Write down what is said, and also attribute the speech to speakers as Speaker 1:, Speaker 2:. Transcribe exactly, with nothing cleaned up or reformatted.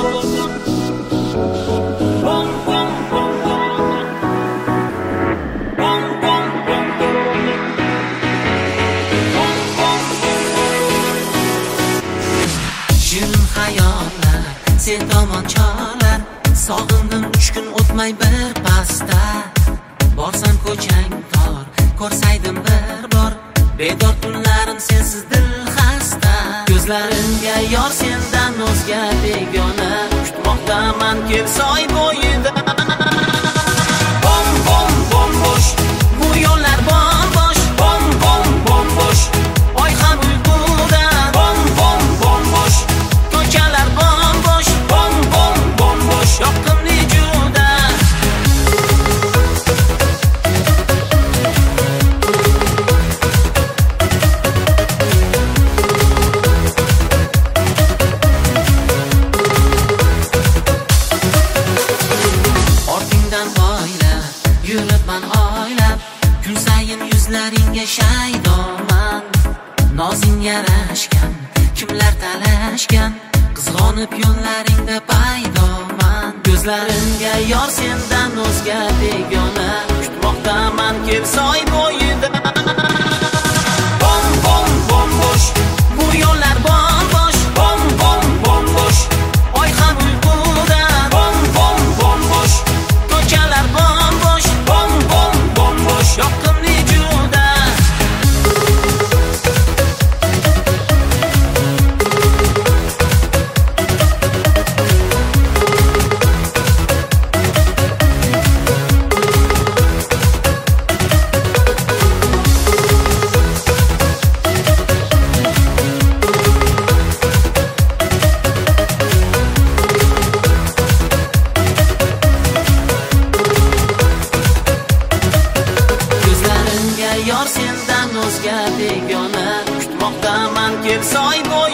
Speaker 1: Sen tomon cholar, sog'indim uch kun o'tmay bir pasda. Borsam ko'chang tor, ko'rsaydim bir bor, bedor tunlarim sensiz dil xasta. Ko'zlarimga yor sendan o'zga begona, kutmoqdaman kel soy bo'yida. Bom bom bom bosh, bu yo'llar bom bosh, bom bom bom bosh. Oy ham uyquda, bom bom bom bosh, ko'chalar bom bosh, bom bom bom bosh. Yoqimli juda ortingdan oylab yuribman oylab, kun sayin yuzlaringga shaydoman. Nozing yarashgan, kimlar talashgan, qizg'onib yo'llaringda paydoman. Ko'zlarimga yor sendan o'zga begona, kutmoqdaman kel soy bo'yida. Bom bom bom bosh, bu yo'llar bom bosh, bom bom bom bosh. Oy ham uyquda, bom bom bom bosh, ko'chalar bom bosh, bom bom bom bosh. Yoqimli juda yor sendan o'zga begona, kutmoqdaman kel soy bo'yida.